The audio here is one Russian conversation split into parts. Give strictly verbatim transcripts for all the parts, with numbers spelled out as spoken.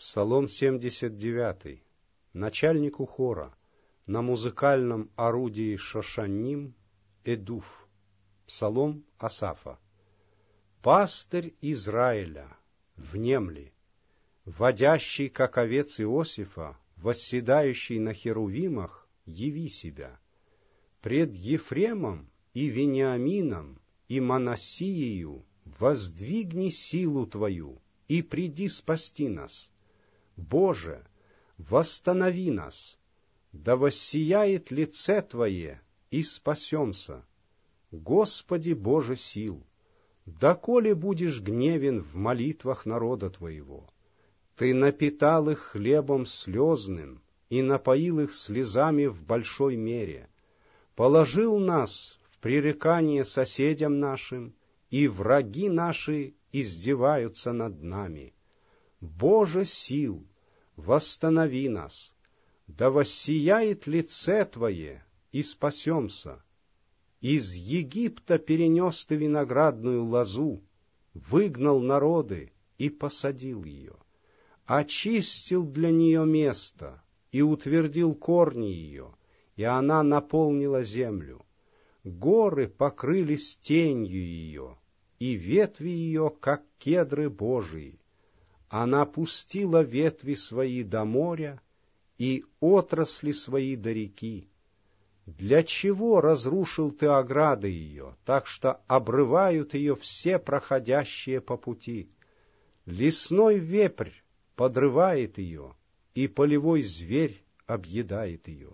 Псалом семьдесят девять. Начальнику хора на музыкальном орудии шошанним Эдуф. Псалом Асафа. Пастырь Израиля, внемли, водящий, как овец Иосифа, восседающий на херувимах, яви себя. Пред Ефремом и Вениамином и Манассиею воздвигни силу Твою и приди спасти нас. Боже, восстанови нас, да воссияет лице Твое, и спасемся. Господи Боже сил, доколе будешь гневен в молитвах народа Твоего? Ты напитал их хлебом слезным и напоил их слезами в большой мере, положил нас в пререкание соседям нашим, и враги наши издеваются над нами. Боже сил, восстанови нас, да воссияет лице Твое, и спасемся. Из Египта перенес Ты виноградную лозу, выгнал народы и посадил ее, очистил для нее место и утвердил корни ее, и она наполнила землю. Горы покрылись тенью ее, и ветви ее, как кедры Божии. Она пустила ветви свои до моря и отрасли свои до реки. Для чего разрушил Ты ограды ее, так что обрывают ее все проходящие по пути? Лесной вепрь подрывает ее, и полевой зверь объедает ее.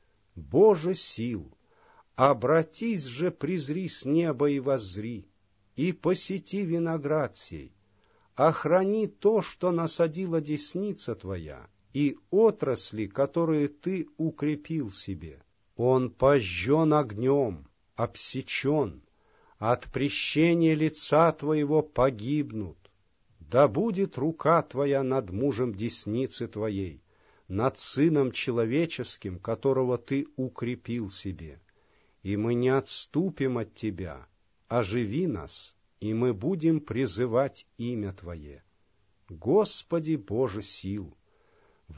Боже сил, обратись же, презри с неба и воззри, и посети виноград сей. Охрани то, что насадила десница Твоя, и отрасли, которые Ты укрепил себе. Он пожжен огнем, обсечен, от прещения лица Твоего погибнут. Да будет рука Твоя над мужем десницы Твоей, над сыном человеческим, которого Ты укрепил себе. И мы не отступим от Тебя, оживи нас, и мы будем призывать имя Твое. Господи Боже сил,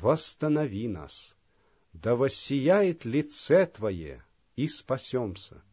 восстанови нас, да воссияет лице Твое, и спасемся.